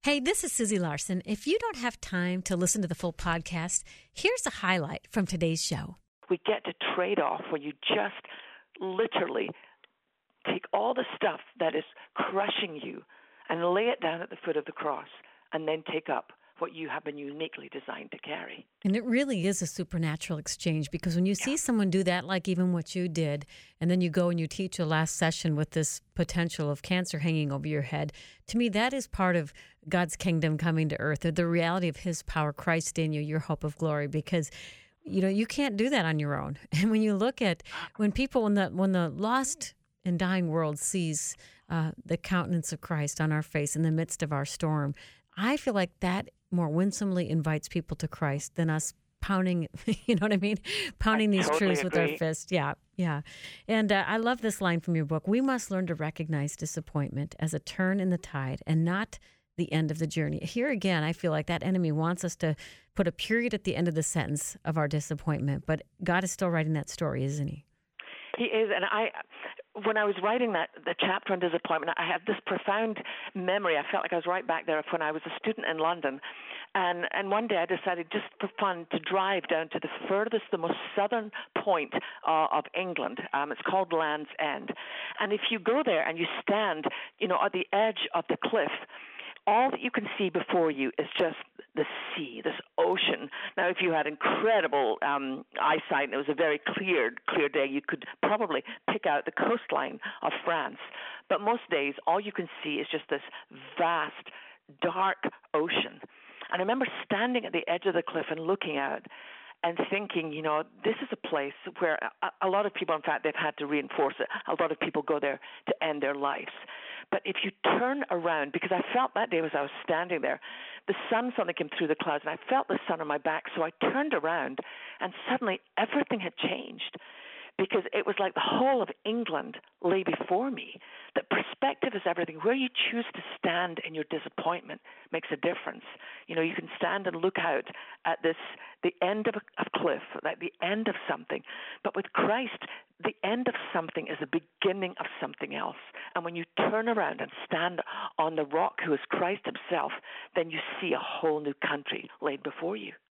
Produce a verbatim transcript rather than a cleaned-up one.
Hey, this is Susie Larson. If you don't have time to listen to the full podcast, here's a highlight from today's show. We get to trade off where you just literally take all the stuff that is crushing you and lay it down at the foot of the cross and then take up what you have been uniquely designed to carry. And it really is a supernatural exchange, because when you see someone do that, like even what you did, and then you go and you teach a last session with this potential of cancer hanging over your head, to me, that is part of God's kingdom coming to earth, or the reality of his power, Christ in you, your hope of glory, because you know, you can't do that on your own. And when you look at when people, when the when the lost and dying world sees uh, the countenance of Christ on our face in the midst of our storm, I feel like that more winsomely invites people to Christ than us pounding, you know what I mean? Pounding I these totally truths agree. with our fist. Yeah, yeah. And uh, I love this line from your book. We must learn to recognize disappointment as a turn in the tide and not the end of the journey. Here again, I feel like that enemy wants us to put a period at the end of the sentence of our disappointment, but God is still writing that story, isn't he? He is, and I, when I was writing that the chapter on disappointment, I had this profound memory. I felt like I was right back there of when I was a student in London, and and one day I decided, just for fun, to drive down to the furthest, the most southern point uh, of England. Um, it's called Land's End, and if you go there and you stand, you know, at the edge of the cliff, all that you can see before you is just the sea, this ocean. Now, if you had incredible um, eyesight and it was a very clear, clear day, you could probably pick out the coastline of France. But most days, all you can see is just this vast, dark ocean. And I remember standing at the edge of the cliff and looking out and thinking, you know, this is a place where a, a lot of people, in fact, they've had to reinforce it. A lot of people go there to end their lives. But if you turn around, because I felt that day as I was standing there, the sun suddenly came through the clouds, and I felt the sun on my back, so I turned around, and suddenly everything had changed, because it was like the whole of England lay before me. That perspective is everything. Where you choose to stand in your disappointment makes a difference. You know, you can stand and look out at this, the end of a, a cliff, like the end of something. But with Christ, the end of something is the beginning of something else. And when you turn around and stand on the rock who is Christ himself, then you see a whole new country laid before you.